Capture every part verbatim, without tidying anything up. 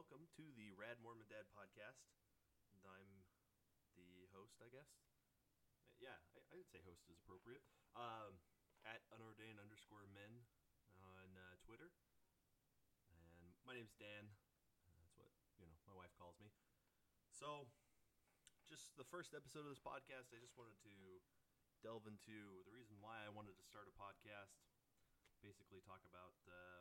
welcome to the Rad Mormon Dad podcast. I'm the host, I guess. Yeah, I, I'd say host is appropriate. Um, at unordained underscore men on uh, Twitter. And my name's Dan. That's what, you know, my wife calls me. So, just the first episode of this podcast, I just wanted to delve into the reason why I wanted to start a podcast. Basically talk about uh,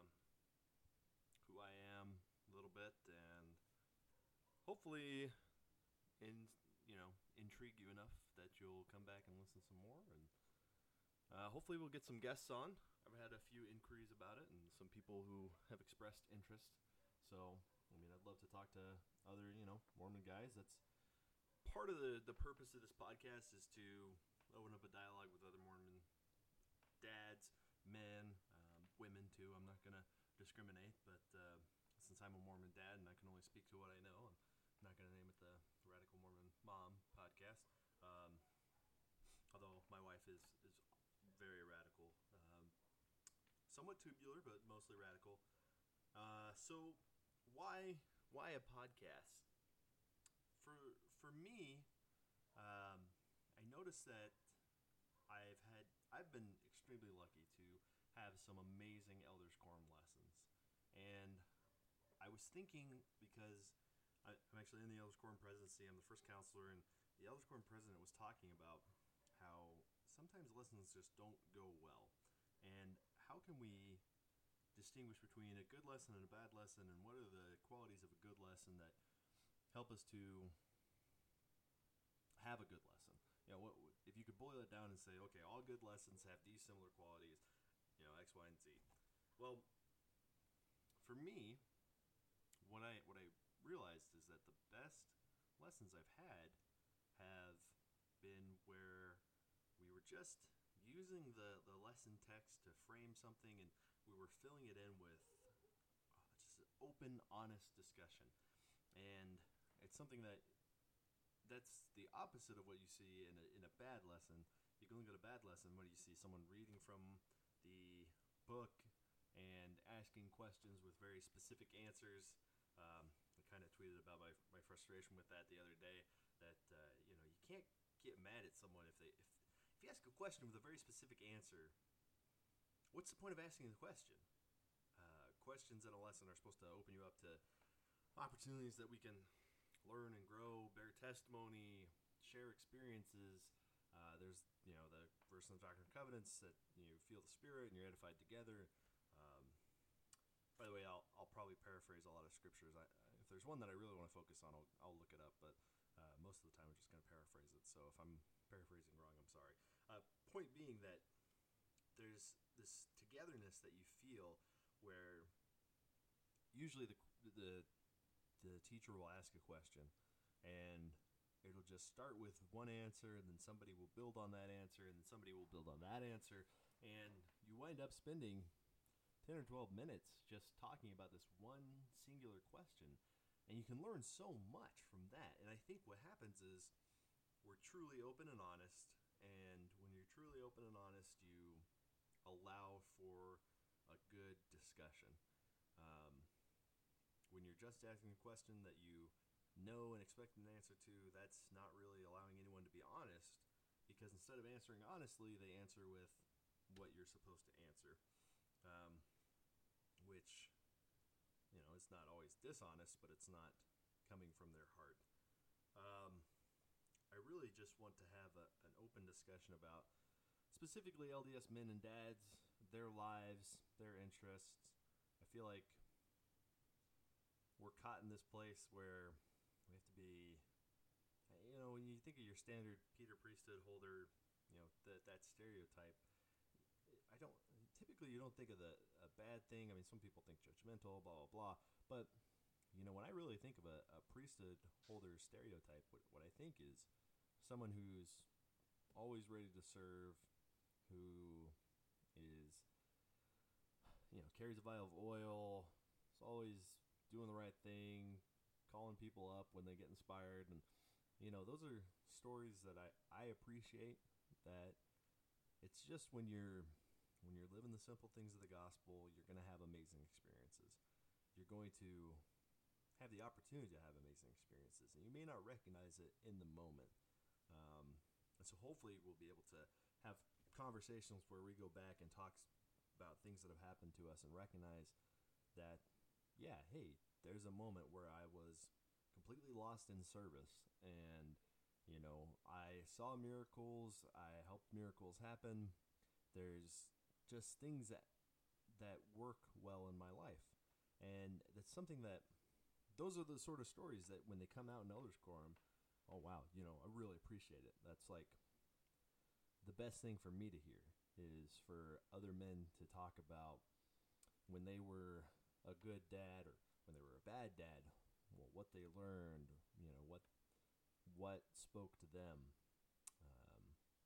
who I am a little bit and hopefully in you know intrigue you enough that you'll come back and listen some more, and uh, hopefully we'll get some guests on. I've had a few inquiries about it and some people who have expressed interest, so I mean I'd love to talk to other you know Mormon guys. That's part of the the purpose of this podcast, is to open up a dialogue with other Mormon dads, men, um, women too. I'm not gonna discriminate, but uh, since I'm a Mormon dad and I can only speak to what I know, I'm not going to name it the Radical Mormon Mom podcast. Um, although my wife is, is very radical. Um, somewhat tubular, but mostly radical. Uh, so why why a podcast? For for me, um, I noticed that I've had I've been extremely lucky to have some amazing Elders Quorum lessons, and I was thinking, because I, I'm actually in the Elders Quorum presidency. I'm the first counselor, and the Elders Quorum president was talking about how sometimes lessons just don't go well, and how can we distinguish between a good lesson and a bad lesson, and what are the qualities of a good lesson that help us to have a good lesson. You know, what if you could boil it down and say, okay, all good lessons have these similar qualities, you know, X, Y, and Z. Well, for me, what I what I realized is that the best lessons I've had have been where we were just using the, the lesson text to frame something, and we were filling it in with uh, just an open, honest discussion. And it's something that that's the opposite of what you see in a, in a bad lesson. You can look at a bad lesson when you see someone reading from the book and asking questions with very specific answers. Um, I kind of tweeted about my, my frustration with that the other day, that uh, you know you can't get mad at someone if they if, if you ask a question with a very specific answer. What's the point of asking the question? Uh, questions in a lesson are supposed to open you up to opportunities that we can learn and grow, bear testimony, share experiences. Uh, there's you know the verse in the Doctrine and Covenants that you feel the Spirit and you're edified together. Um, By the way, I'll I'll probably paraphrase a lot of scriptures. I, if there's one that I really want to focus on, I'll, I'll look it up. But uh, most of the time, I'm just going to paraphrase it. So if I'm paraphrasing wrong, I'm sorry. Uh, point being that there's this togetherness that you feel, where usually the the the teacher will ask a question, and it'll just start with one answer, and then somebody will build on that answer, and then somebody will build on that answer, and you wind up spending ten or twelve minutes just talking about this one singular question, and you can learn so much from that. And I think what happens is we're truly open and honest, and when you're truly open and honest, you allow for a good discussion. Um, when you're just asking a question that you know and expect an answer to, that's not really allowing anyone to be honest, because instead of answering honestly, they answer with what you're supposed to answer. Um, which, you know, it's not always dishonest, but it's not coming from their heart. Um, I really just want to have a, an open discussion about specifically L D S men and dads, their lives, their interests. I feel like we're caught in this place where we have to be, you know, when you think of your standard Peter priesthood holder, you know, that that stereotype, I don't typically you don't think of the a bad thing. I mean, some people think judgmental, blah blah blah. But you know, when I really think of a, a priesthood holder stereotype, what what I think is someone who's always ready to serve, who is you know carries a vial of oil, is always doing the right thing, calling people up when they get inspired, and you know those are stories that I I appreciate. That it's just when you're when you're living the simple things of the gospel, you're going to have amazing experiences. You're going to have the opportunity to have amazing experiences, and you may not recognize it in the moment. Um, and so hopefully we'll be able to have conversations where we go back and talk about things that have happened to us and recognize that, yeah, hey, there's a moment where I was completely lost in service, and you know, I saw miracles, I helped miracles happen. There's just things that that work well in my life, and that's something that those are the sort of stories that when they come out in Elders Quorum, oh wow, you know, I really appreciate it. That's like the best thing for me to hear is for other men to talk about when they were a good dad or when they were a bad dad, well, what they learned, you know, what what spoke to them. Um,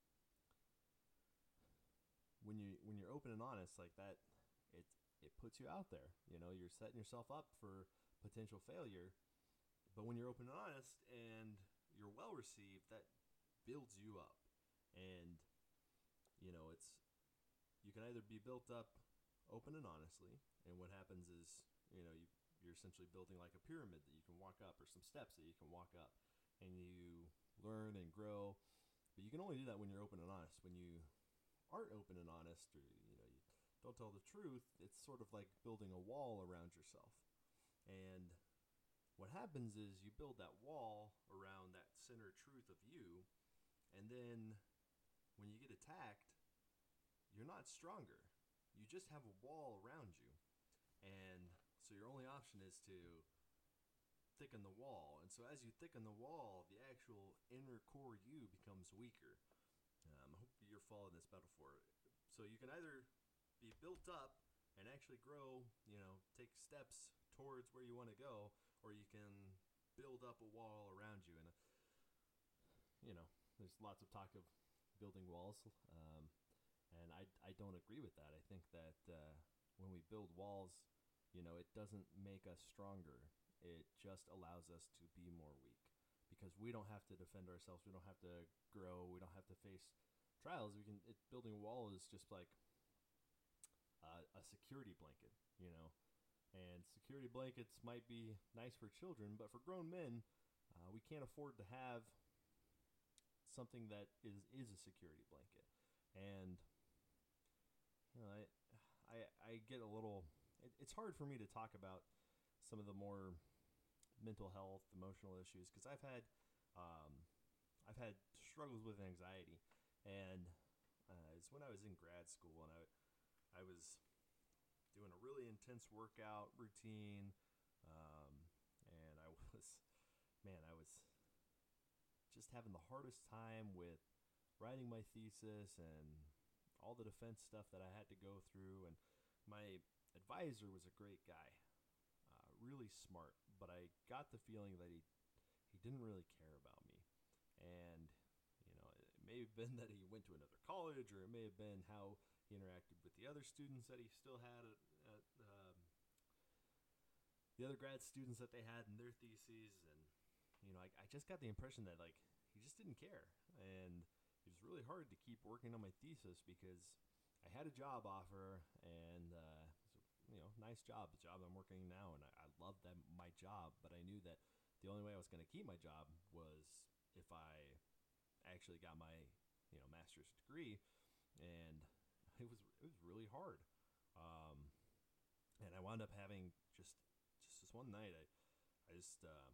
when you when you're open and honest like that, it it puts you out there. You know, you're setting yourself up for potential failure. But when you're open and honest and you're well received, that builds you up. And you know, it's you can either be built up open and honestly, and what happens is, you know, you you're essentially building like a pyramid that you can walk up, or some steps that you can walk up, and you learn and grow. But you can only do that when you're open and honest. When you aren't open and honest, or you know, you don't tell the truth, it's sort of like building a wall around yourself. And what happens is you build that wall around that center truth of you, and then when you get attacked, you're not stronger. You just have a wall around you. And so your only option is to thicken the wall. And so as you thicken the wall, the actual inner core you becomes weaker. Um, I hope you're following this metaphor. So you can either be built up and actually grow, you know, take steps towards where you want to go, or you can build up a wall around you. And, you know, there's lots of talk of building walls. Um, and I, I don't agree with that. I think that uh, when we build walls, you know, it doesn't make us stronger. It just allows us to be more weak, because we don't have to defend ourselves. We don't have to grow. We don't have to face trials. We can. It, building a wall is just like uh, a security blanket, you know. And security blankets might be nice for children, but for grown men, uh, we can't afford to have something that is is a security blanket. And you know, I I, I get a little. It, it's hard for me to talk about some of the more mental health, emotional issues, because I've had um, I've had struggles with anxiety, and uh, it's when I was in grad school, and I I was doing a really intense workout routine, um, and I was, man, I was just having the hardest time with writing my thesis and all the defense stuff that I had to go through. And my advisor was a great guy, uh, really smart, but I got the feeling that he he didn't really care about me. And you know, it may have been that he went to another college, or it may have been how he interacted with the other students that he still had at, at um, the other grad students that they had in their theses. And you know, I, I just got the impression that like he just didn't care. And it was really hard to keep working on my thesis because I had a job offer, and uh, it was a, you know, nice job, the job I'm working now, and I, I loved that my job. But I knew that the only way I was going to keep my job was if I actually got my, you know, master's degree, and it was it was really hard. Um, and I wound up having just just this one night. I I just uh,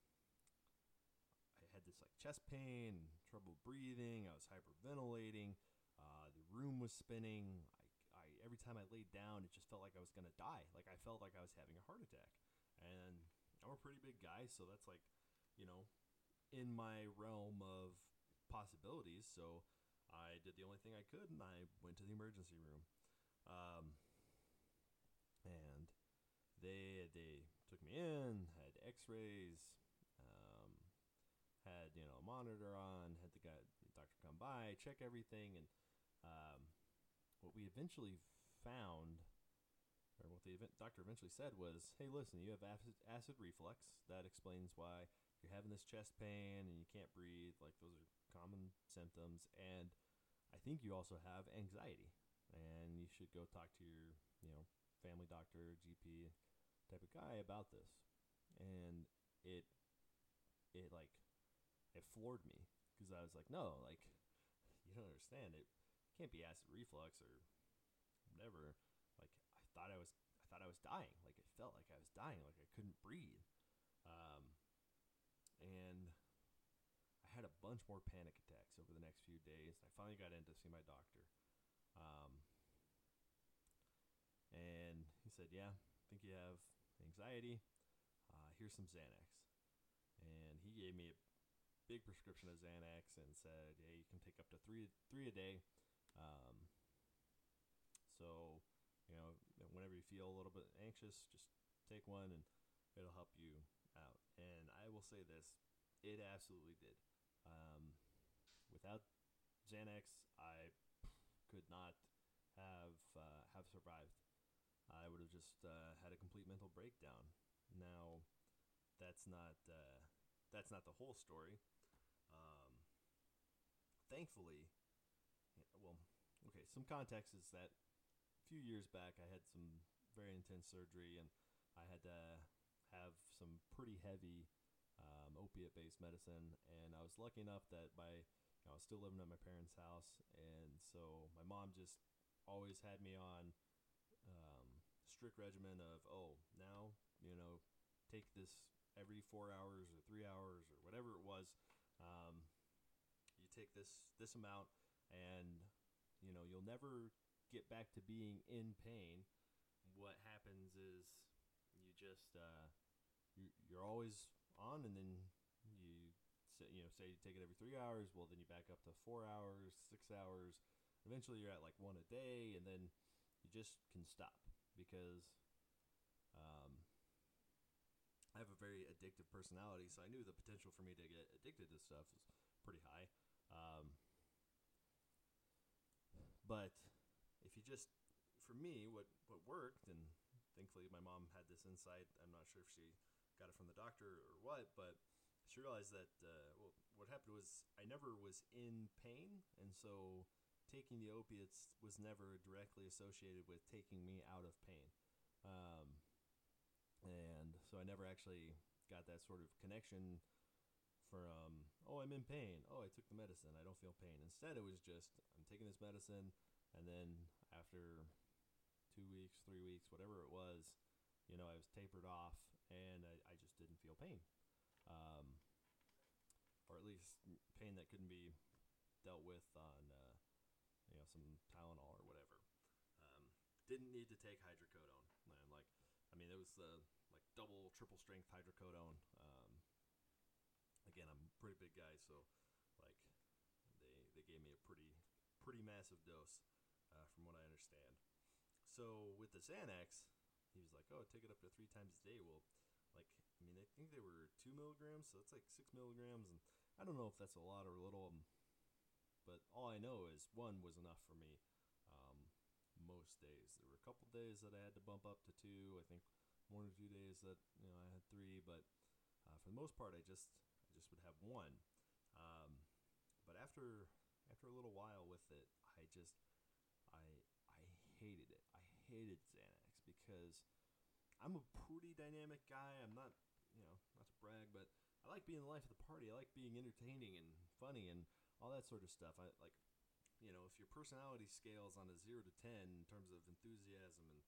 I had this like chest pain, trouble breathing. I was hyperventilating. Uh, the room was spinning. I, I every time I laid down, it just felt like I was gonna die. Like I felt like I was having a heart attack. And I'm a pretty big guy, so that's like, you know, in my realm of possibilities. So I did the only thing I could, and I went to the emergency room. Um, and they they took me in, had X-rays, um, had you know a monitor on, had the guy the doctor come by, check everything, and um, what we eventually found, or what the event, doctor eventually said was, "Hey, listen, you have acid, acid reflux. That explains why you're having this chest pain and you can't breathe. Like those are common symptoms, and I think you also have anxiety, and you should go talk to your, you know, family doctor, G P type of guy about this." and it it like it floored me because I was like, no, like you don't understand it. Can't be acid reflux or whatever. Like I thought I was, I thought I was dying. Like it felt like I was dying. Like I couldn't breathe. Um, and I had a bunch more panic attacks over the next few days. I finally got in to see my doctor. Um, and he said, yeah, I think you have anxiety. Uh, here's some Xanax. And he gave me a big prescription of Xanax and said, "Hey, you can take up to three three a day. Um, so, you know, whenever you feel a little bit anxious, just take one and it'll help you out." And I will say this, it absolutely did. Um, without Xanax, I could not have uh, have survived. I would have just uh, had a complete mental breakdown. Now, that's not uh, that's not the whole story. Um, Thankfully, well, okay, some context is that a few years back I had some very intense surgery and I had to have some pretty heavy um, opiate based medicine. And I was lucky enough that my, you know, I was still living at my parents' house. And so my mom just always had me on um, strict regimen of, oh, now, you know, take this every four hours or three hours or whatever it was. Um, you take this this amount, and you know you'll never get back to being in pain. What happens is you just uh, you, you're always on, and then you say, you know say you take it every three hours. Well, then you back up to four hours, six hours. Eventually, you're at like one a day, and then you just can stop because um, I have a very addictive personality, so I knew the potential for me to get addicted to stuff was pretty high. Um, but if you just, for me, what, what worked, and thankfully my mom had this insight. I'm not sure if she got it from the doctor or what, but she realized that, uh, well, what happened was I never was in pain, and so taking the opiates was never directly associated with taking me out of pain. Um, and so I never actually got that sort of connection from, oh, I'm in pain, oh, I took the medicine, I don't feel pain. Instead, it was just, I'm taking this medicine, and then after two weeks, three weeks, whatever it was, you know, I was tapered off, and I, I just didn't feel pain. Um, or at least pain that couldn't be dealt with on, uh, you know, some Tylenol or whatever. Um, didn't need to take hydrocodone. And like, I mean, it was uh, like double, triple strength hydrocodone. Um, again, I'm a pretty big guy, so like they they gave me a pretty pretty massive dose, uh, from what I understand. So with the Xanax, he was like, "Oh, take it up to three times a day." Well, like I mean, I think they were two milligrams, so that's like six milligrams, and I don't know if that's a lot or a little. Um, but all I know is one was enough for me. Um, most days there were a couple days that I had to bump up to two. I think one or two days that you know I had three, but uh, for the most part, I just I just would have one. Um, but after after a little while with it, I just I I hated it. I hated Xanax because I'm a pretty dynamic guy. I'm not, you know, not to brag, but I like being the life of the party. I like being entertaining and funny and all that sort of stuff. I like, you know, if your personality scales on a zero to ten in terms of enthusiasm and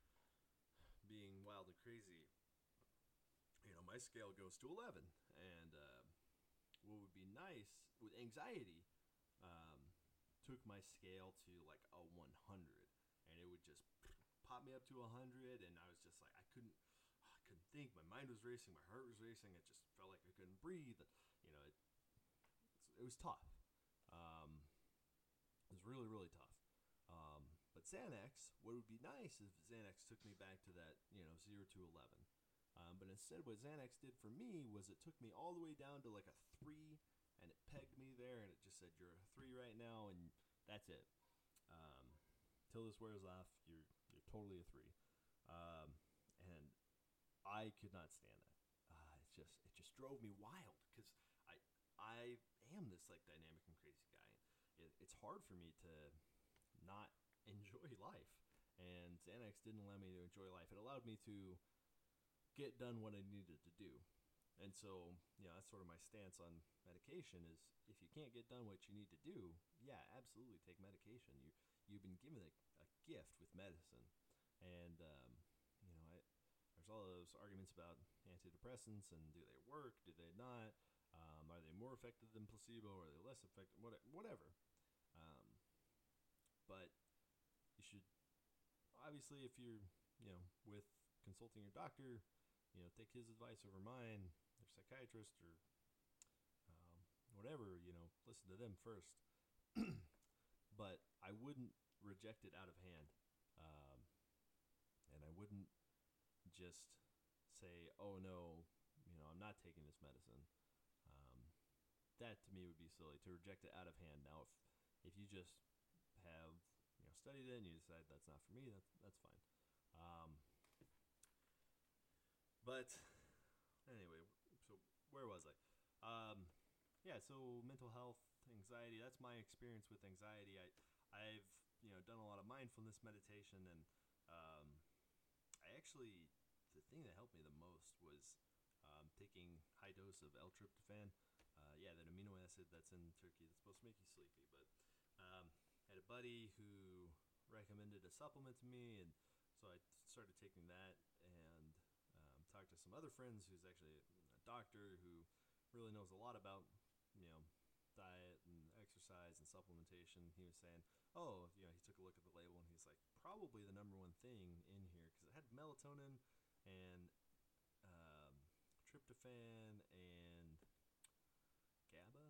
being wild and crazy, you know, my scale goes to eleven. And uh, what would be nice with anxiety, um, took my scale to like a one hundred, and it would just pop me up to one hundred, and I was just like, I couldn't, I couldn't think. My mind was racing, my heart was racing. It just felt like I couldn't breathe. You know, it, it was tough. Um, it was really, really tough. Um, but Xanax, what would be nice if Xanax took me back to that, you know, zero to eleven. Um, but instead, what Xanax did for me was it took me all the way down to like a three, and it pegged me there, and it just said, "You're a three right now, and that's it. Um, till this wears off, you're you're totally a three." Um, and I could not stand that. Uh, it just it just drove me wild because I I am this like dynamic and crazy guy. It, it's hard for me to not enjoy life, and Xanax didn't allow me to enjoy life. It allowed me to get done what I needed to do. And so, you know, that's sort of my stance on medication is if you can't get done what you need to do, yeah, absolutely take medication. You you've been given a, a gift with medicine, and um, you know, I, there's all those arguments about antidepressants and do they work, do they not? Um, are they more effective than placebo? Are they less effective? Whatever. Um, but you should obviously, if you're you know with consulting your doctor, you know, take his advice over mine, or psychiatrist, or um, whatever. You know, listen to them first. But I wouldn't reject it out of hand, um, and I wouldn't just say, "Oh no, you know, I'm not taking this medicine." Um, that to me would be silly to reject it out of hand. Now, if if you just have you know studied it and you decide that's not for me, that's that's fine. Um, but anyway, so where was I? Um, yeah, so mental health, anxiety. That's my experience with anxiety. I I've you know done a lot of mindfulness meditation, and um, I actually the thing that helped me the most was um, taking high dose of L-tryptophan. Uh, yeah, that amino acid that's in turkey that's supposed to make you sleepy. But um, I had a buddy who recommended a supplement to me, and so I started taking that and um, talked to some other friends who's actually a doctor who really knows a lot about you know diet and exercise and supplementation. He was saying, oh, you know, he took a look at the label and he's like, probably the number one thing in here because it had melatonin and um, tryptophan and GABA,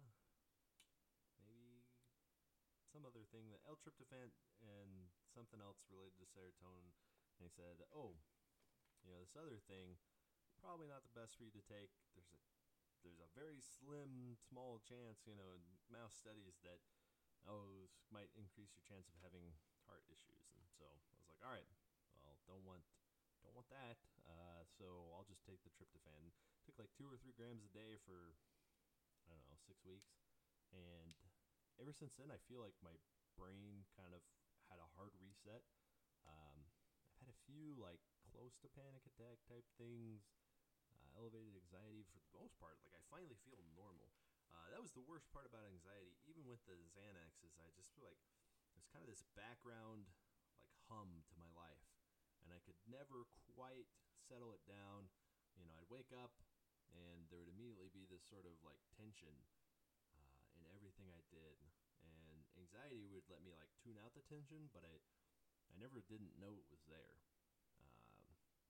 maybe some other thing that L-tryptophan and something else related to serotonin. And he said, oh, you know, this other thing, probably not the best for you to take. There's a there's a very slim, small chance, you know, in mouse studies that oh, this might increase your chance of having heart issues. And so I was like, all right, well, don't want don't want that. Uh, so I'll just take the tryptophan. Took like two or three grams a day for I don't know six weeks, and ever since then, I feel like my brain kind of had a hard reset. Um, I've had a few like close to panic attack type things, uh, elevated anxiety for the most part. Like I finally feel normal. Uh, that was the worst part about anxiety, even with the Xanaxes. I just feel like there's kind of this background like hum to my life, and I could never quite settle it down. You know, I'd wake up, and there would immediately be this sort of like tension uh, in everything I did, and anxiety would let me like tune out the tension, but I I never didn't know it was there. Um,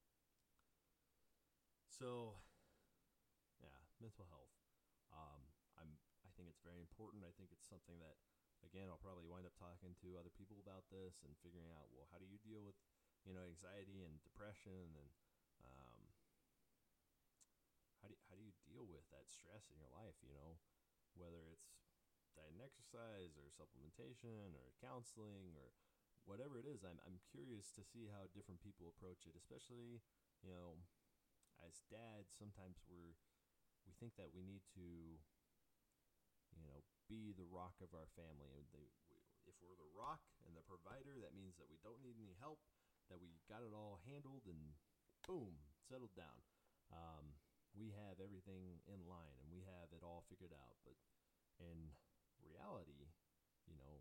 so yeah, mental health. Um, I'm I think it's very important. I think it's something that again I'll probably wind up talking to other people about this and figuring out well how do you deal with you know anxiety and depression and um, how do you, how do you deal with that stress in your life? You know, whether it's diet and exercise or supplementation or counseling or whatever it is. I'm I'm curious to see how different people approach it, especially you know as dads. Sometimes we're we think that we need to you know be the rock of our family, and they, we, if we're the rock and the provider, that means that we don't need any help, that we got it all handled and boom, settled down. Um, we have everything in line and we have it all figured out. But in reality, you know,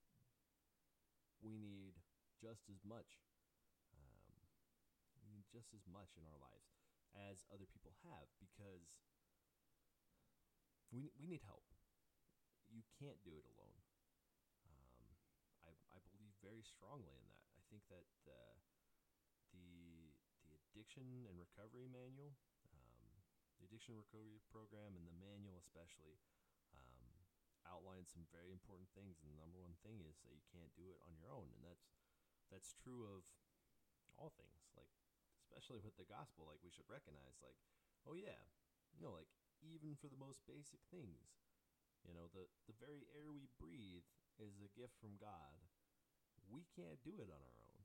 we need just as much. Um, we need just as much in our lives as other people have because we we need help. You can't do it alone. Um, I I believe very strongly in that. I think that uh, the the addiction and recovery manual, um, the addiction recovery program, and the manual especially um, outline some very important things. And the number one thing is that you can't do it on your own, and that's that's true of all things. Like especially with the gospel, like we should recognize, like, oh yeah, you know, like even for the most basic things, you know, the the very air we breathe is a gift from God. We can't do it on our own.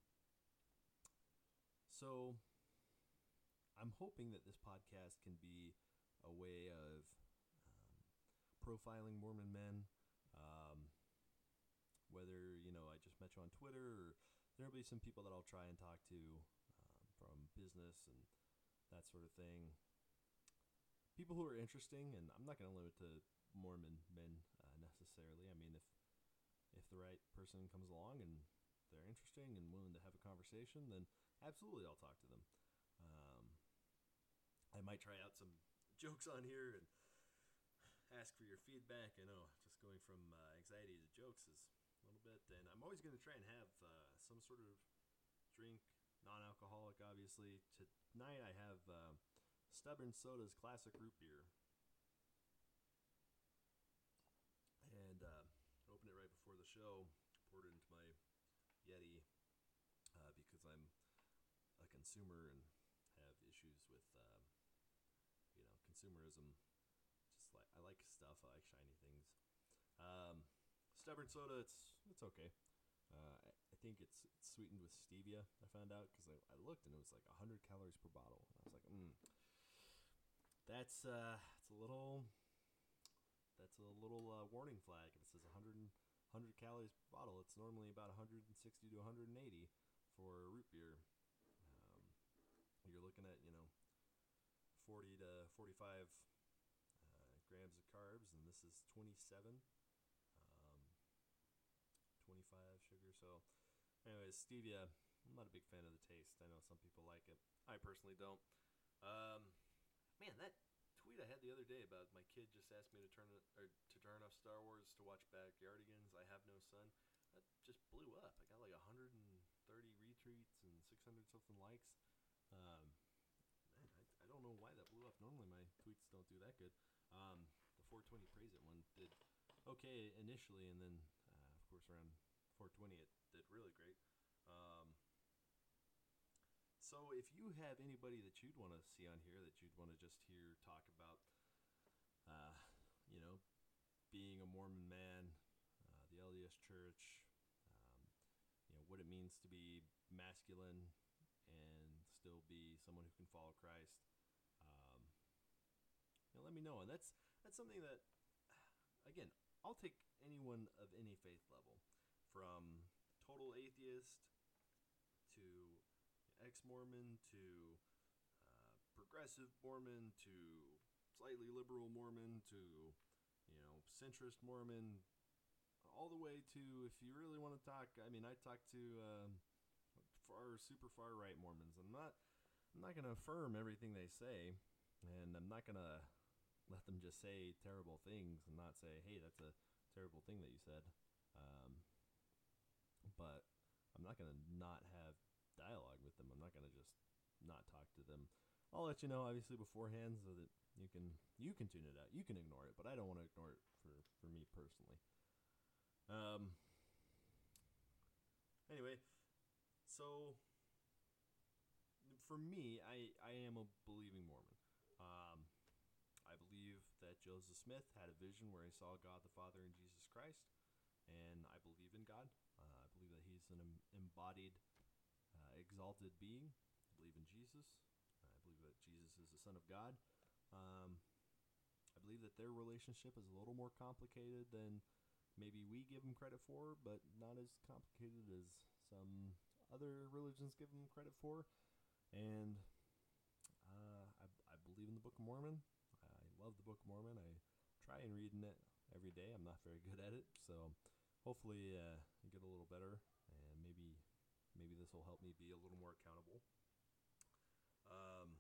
So I'm hoping that this podcast can be a way of um, profiling Mormon men. Um, whether, you know, I just met you on Twitter or there'll be some people that I'll try and talk to um, from business and that sort of thing. People who are interesting, and I'm not going to limit to Mormon men uh, necessarily. I mean, if if the right person comes along and they're interesting and willing to have a conversation, then absolutely I'll talk to them. Um, I might try out some jokes on here and ask for your feedback. I know just going from uh, anxiety to jokes is a little bit, and I'm always going to try and have uh, some sort of drink, non-alcoholic, obviously. Tonight I have uh, Stubborn Soda's Classic Root Beer, and uh, opened it right before the show. Poured it into my Yeti uh, because I'm a consumer and have issues with, uh, you know, consumerism. Just like I like stuff, I like shiny things. Um, Stubborn Soda, it's it's okay. Uh, I, I think it's, it's sweetened with stevia. I found out because I, I looked and it was like one hundred calories per bottle. And I was like, mm, that's uh, it's a little that's a little uh, warning flag. If it says one hundred, one hundred calories per bottle, it's normally about one hundred sixty to one hundred eighty for root beer. Um, you're looking at, you know, forty to forty-five uh, grams of carbs, and this is twenty-seven. Um, twenty-five sugar. So, anyways, stevia, I'm not a big fan of the taste. I know some people like it. I personally don't. Um, man, that tweet I had the other day about my kid just asked me to turn it, or to turn off Star Wars to watch Backyardigans. I have no son. That just blew up. I got like one hundred thirty retweets and six hundred something likes. Um, man, I, I don't know why that blew up. Normally my tweets don't do that good. Um, the four twenty Praise It one did okay initially, and then uh, of course around four twenty it did really great. Um, so if you have anybody that you'd want to see on here, that you'd want to just hear talk about, uh, you know, being a Mormon man, uh, the L D S Church, um, you know, what it means to be masculine and still be someone who can follow Christ, um, you know, let me know. And that's that's something that, again, I'll take anyone of any faith level, from total atheist to ex-Mormon to uh, progressive Mormon to slightly liberal Mormon to, you know, centrist Mormon, all the way to, if you really want to talk, I mean, I talk to um, far super far right Mormons. I'm not I'm not going to affirm everything they say, and I'm not going to let them just say terrible things and not say, hey, that's a terrible thing that you said. Um, but I'm not going to not have dialogue with them. I'm not going to just not talk to them. I'll let you know, obviously, beforehand, so that you can you can tune it out. You can ignore it, but I don't want to ignore it for, for me personally. Um. Anyway, so for me, I, I am a believing Mormon. Um, I believe that Joseph Smith had a vision where he saw God the Father and Jesus Christ, and I believe in God. Uh, I believe that he's an embodied, uh, exalted being. I believe in Jesus. I believe that Jesus is the Son of God. Um, I believe that their relationship is a little more complicated than maybe we give them credit for, but not as complicated as some other religions give them credit for. And uh, I, I believe in the Book of Mormon. I love the Book of Mormon. I try and reading it every day. I'm not very good at it, so hopefully uh, I get a little better, and maybe maybe this will help me be a little more accountable. Um,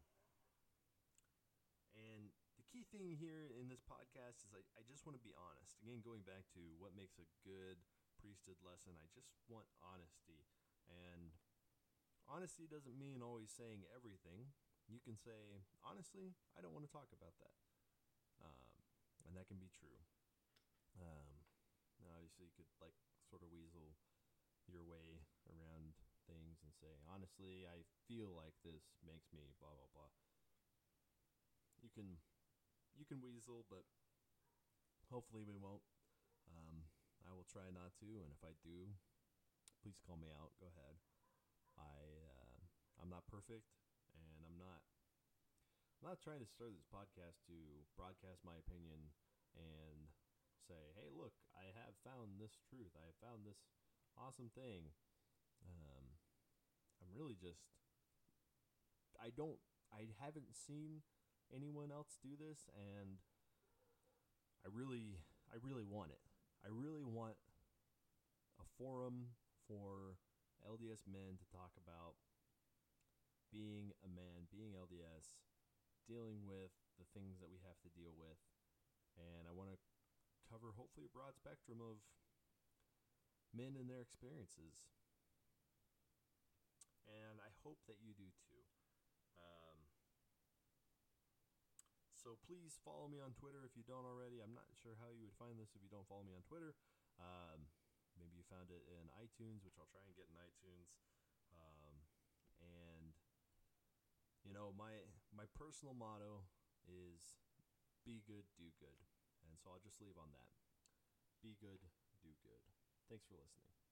and the key thing here in this podcast is I, I just want to be honest. Again, going back to what makes a good priesthood lesson, I just want honesty. And honesty doesn't mean always saying everything. You can say, honestly, I don't want to talk about that. Um, and that can be true. Um, now, obviously, you could like sort of weasel your way around things and say, honestly, I feel like this makes me blah, blah, blah. You can you can weasel, but hopefully we won't. Um, I will try not to, and if I do, please call me out. Go ahead. I uh, I'm not perfect, and I'm not I'm not trying to start this podcast to broadcast my opinion and say, hey, look, I have found this truth. I have found this awesome thing. Um, I'm really just, I don't I haven't seen anyone else do this, and I really, I really want it. I really want a forum for L D S men to talk about being a man, being L D S, dealing with the things that we have to deal with, and I want to cover hopefully a broad spectrum of men and their experiences. And I hope that you do too. Um, so please follow me on Twitter if you don't already. I'm not sure how you would find this if you don't follow me on Twitter. Um, maybe you found it in iTunes, which I'll try and get in iTunes. Um, and you know, my my personal motto is be good, do good. And so I'll just leave on that. Be good, do good. Thanks for listening.